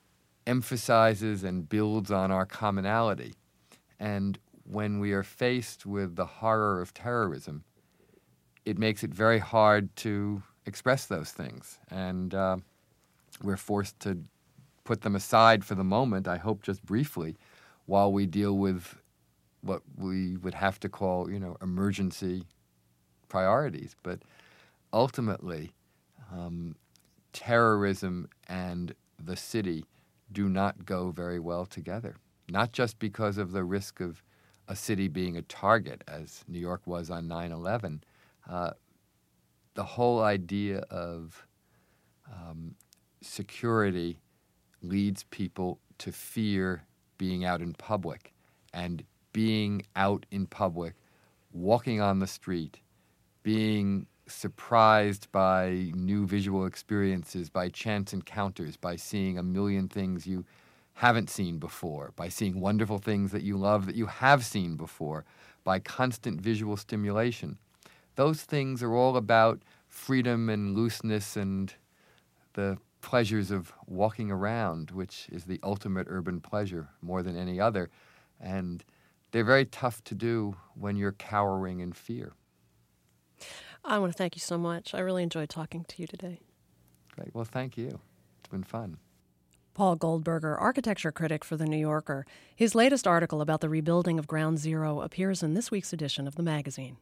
emphasizes and builds on our commonality. And when we are faced with the horror of terrorism, it makes it very hard to express those things. And uh, we're forced to put them aside for the moment, I hope just briefly, while we deal with what we would have to call, you know, emergency priorities. But ultimately, um, terrorism and the city do not go very well together, not just because of the risk of a city being a target, as New York was on nine eleven. Uh, the whole idea of um, security leads people to fear being out in public, and being out in public, walking on the street, being surprised by new visual experiences, by chance encounters, by seeing a million things you haven't seen before, by seeing wonderful things that you love that you have seen before, by constant visual stimulation. Those things are all about freedom and looseness and the pleasures of walking around, which is the ultimate urban pleasure more than any other. And they're very tough to do when you're cowering in fear. I want to thank you so much. I really enjoyed talking to you today. Great. Well, thank you. It's been fun. Paul Goldberger, architecture critic for The New Yorker. His latest article about the rebuilding of Ground Zero appears in this week's edition of the magazine.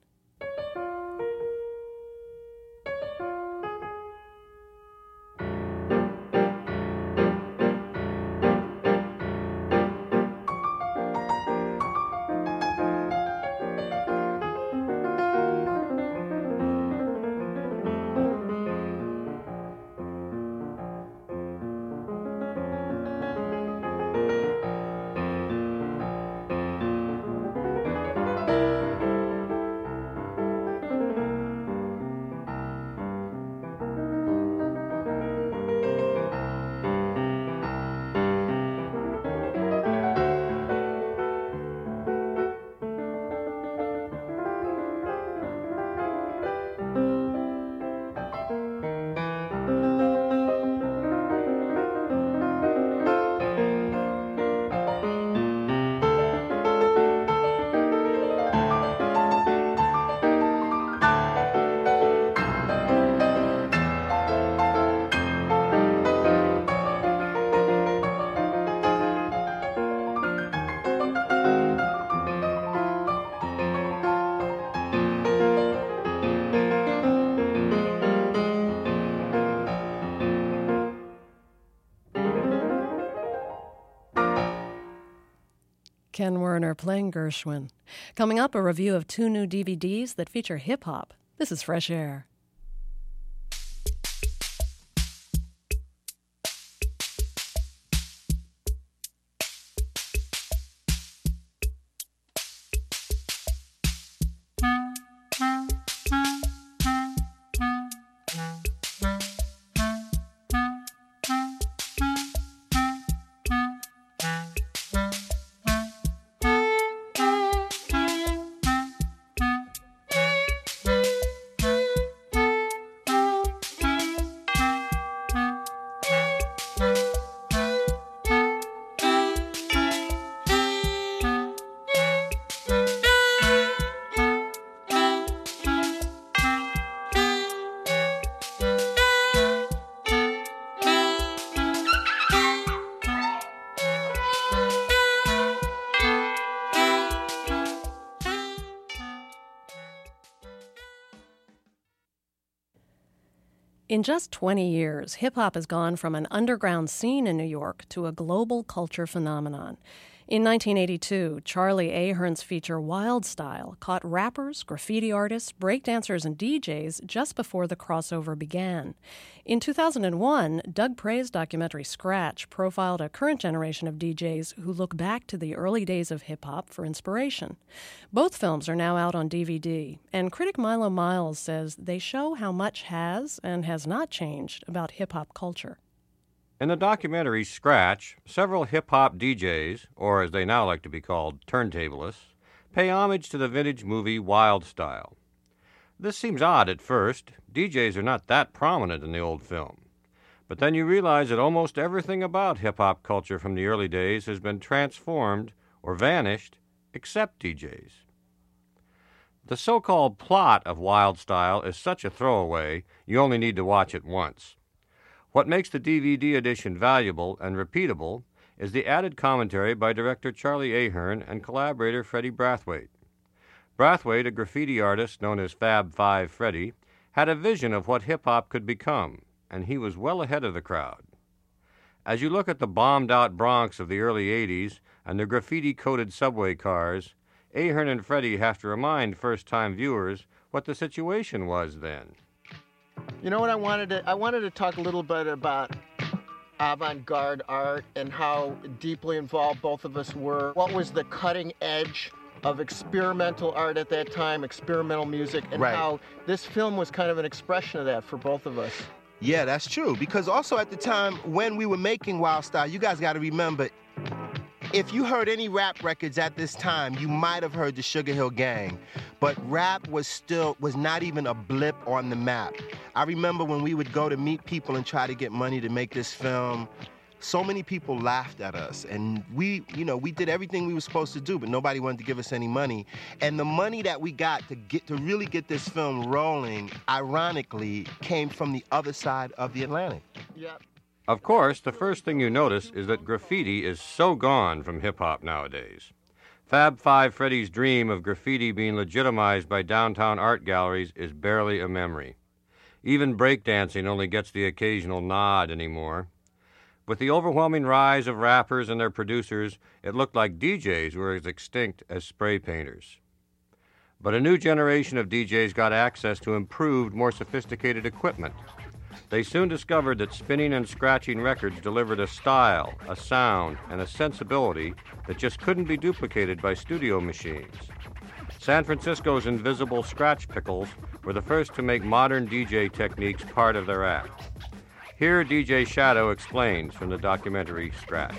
Ken Werner playing Gershwin. Coming up, a review of two new D V Ds that feature hip-hop. This is Fresh Air. In just twenty years, hip-hop has gone from an underground scene in New York to a global culture phenomenon. In nineteen eighty-two, Charlie Ahearn's feature Wild Style caught rappers, graffiti artists, breakdancers, and D Js just before the crossover began. In two thousand one, Doug Prey's documentary Scratch profiled a current generation of D Js who look back to the early days of hip-hop for inspiration. Both films are now out on D V D, and critic Milo Miles says they show how much has and has not changed about hip-hop culture. In the documentary Scratch, several hip-hop D Js, or as they now like to be called, turntablists, pay homage to the vintage movie Wild Style. This seems odd at first. D Js are not that prominent in the old film. But then you realize that almost everything about hip-hop culture from the early days has been transformed or vanished, except D Js. The so-called plot of Wild Style is such a throwaway, you only need to watch it once. What makes the D V D edition valuable and repeatable is the added commentary by director Charlie Ahearn and collaborator Freddie Brathwaite. Brathwaite, a graffiti artist known as Fab Five Freddy, had a vision of what hip-hop could become, and he was well ahead of the crowd. As you look at the bombed-out Bronx of the early eighties and the graffiti-coated subway cars, Ahearn and Freddie have to remind first-time viewers what the situation was then. You know what I wanted to I wanted to talk a little bit about avant-garde art and how deeply involved both of us were. What was the cutting edge of experimental art at that time, experimental music, and right. how this film was kind of an expression of that for both of us. Yeah, that's true. Because also at the time when we were making Wild Style, you guys got to remember, if you heard any rap records at this time, you might have heard the Sugar Hill Gang, but rap was still, was not even a blip on the map. I remember when we would go to meet people and try to get money to make this film, so many people laughed at us, and we, you know, we did everything we were supposed to do, but nobody wanted to give us any money. And the money that we got to get, to really get this film rolling, ironically, came from the other side of the Atlantic. Yep. Of course, the first thing you notice is that graffiti is so gone from hip-hop nowadays. Fab Five Freddy's dream of graffiti being legitimized by downtown art galleries is barely a memory. Even breakdancing only gets the occasional nod anymore. With the overwhelming rise of rappers and their producers, it looked like D Js were as extinct as spray painters. But a new generation of D Js got access to improved, more sophisticated equipment. They soon discovered that spinning and scratching records delivered a style, a sound, and a sensibility that just couldn't be duplicated by studio machines. San Francisco's Invisible Scratch Pickles were the first to make modern D J techniques part of their act. Here, D J Shadow explains from the documentary Scratch.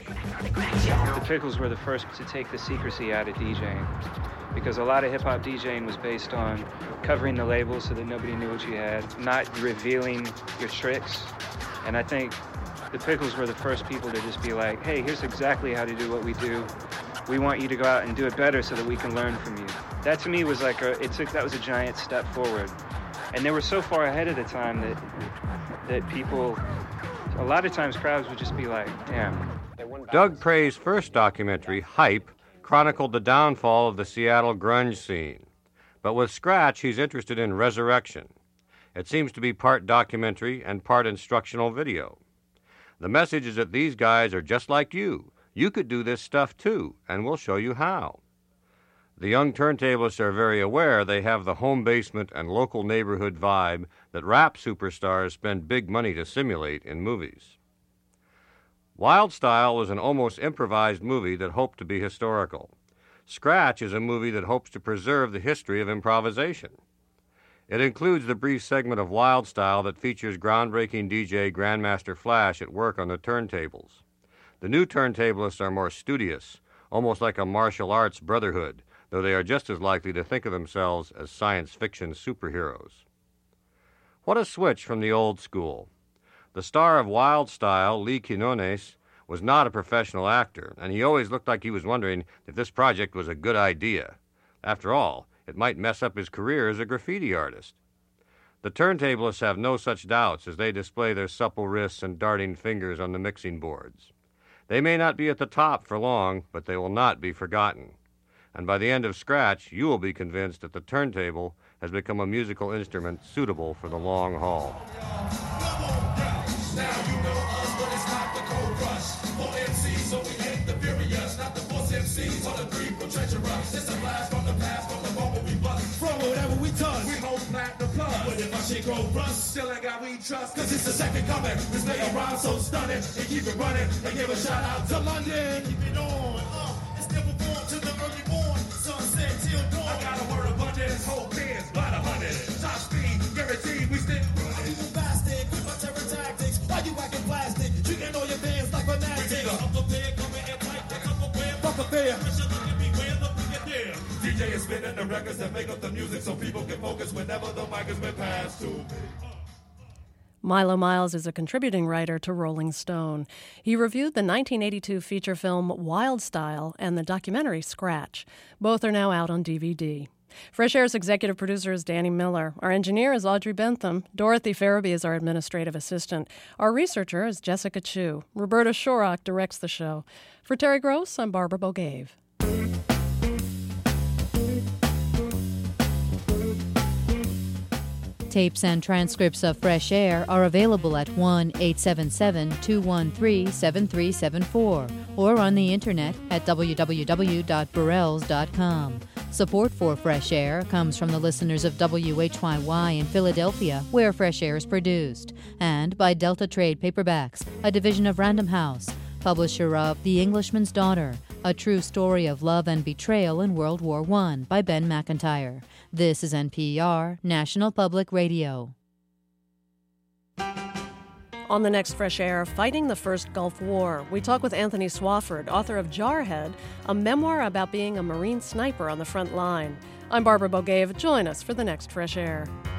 The Pickles were the first to take the secrecy out of DJing, because a lot of hip-hop DJing was based on covering the label so that nobody knew what you had, not revealing your tricks. And I think the Pickles were the first people to just be like, hey, here's exactly how to do what we do. We want you to go out and do it better so that we can learn from you. That to me was like a, it took, that was a giant step forward. And they were so far ahead of the time that that people, a lot of times crowds would just be like, damn. Doug Prey's first documentary, Hype, chronicled the downfall of the Seattle grunge scene. But with Scratch, he's interested in resurrection. It seems to be part documentary and part instructional video. The message is that these guys are just like you. You could do this stuff too, and we'll show you how. The young turntablists are very aware they have the home basement and local neighborhood vibe that rap superstars spend big money to simulate in movies. Wild Style was an almost improvised movie that hoped to be historical. Scratch is a movie that hopes to preserve the history of improvisation. It includes the brief segment of Wild Style that features groundbreaking D J Grandmaster Flash at work on the turntables. The new turntablists are more studious, almost like a martial arts brotherhood, though they are just as likely to think of themselves as science fiction superheroes. What a switch from the old school. The star of Wild Style, Lee Quinones, was not a professional actor, and he always looked like he was wondering if this project was a good idea. After all, it might mess up his career as a graffiti artist. The turntablists have no such doubts as they display their supple wrists and darting fingers on the mixing boards. They may not be at the top for long, but they will not be forgotten. And by the end of Scratch, you will be convinced that the turntable has become a musical instrument suitable for the long haul. Now you know us, but it's not the cold rush. For M Cs, so we ain't the furious, not the force M Cs or the people treacherous. It's a blast from the past, from the moment we bust. From whatever we touch, we hold platinum plus. But if our shit go rust, still ain't got we trust. Cause it's the second coming. This make a rhyme so stunning. And keep it running, and give a shout out to London. Keep it on, uh, it's never born to the early morn. Sunset till dawn. I got a word abundance, whole pins, by the hundred. Top speed, guaranteed, we stick. Evil bastard, with my terror tactics. Why you acting plastic? Treating all your fans like fanatics. We take a Uncle Bear, coming in tight, like Uncle Bear. Fuck a bear. Look at me, where the fuck there? D J is spinning the records that make up the music so people can focus whenever the mic has been passed to me. Milo Miles is a contributing writer to Rolling Stone. He reviewed the nineteen eighty-two feature film Wild Style and the documentary Scratch. Both are now out on D V D. Fresh Air's executive producer is Danny Miller. Our engineer is Audrey Bentham. Dorothy Farabee is our administrative assistant. Our researcher is Jessica Chu. Roberta Shorrock directs the show. For Terry Gross, I'm Barbara Bogave. Tapes and transcripts of Fresh Air are available at one eight seven seven, two one three, seven three seven four or on the internet at w w w dot burrells dot com. Support for Fresh Air comes from the listeners of W H Y Y in Philadelphia, where Fresh Air is produced, and by Delta Trade Paperbacks, a division of Random House, publisher of The Englishman's Daughter, a true story of love and betrayal in World War One by Ben McIntyre. This is N P R, National Public Radio. On the next Fresh Air, Fighting the First Gulf War, we talk with Anthony Swafford, author of Jarhead, a memoir about being a Marine sniper on the front line. I'm Barbara Bogave. Join us for the next Fresh Air.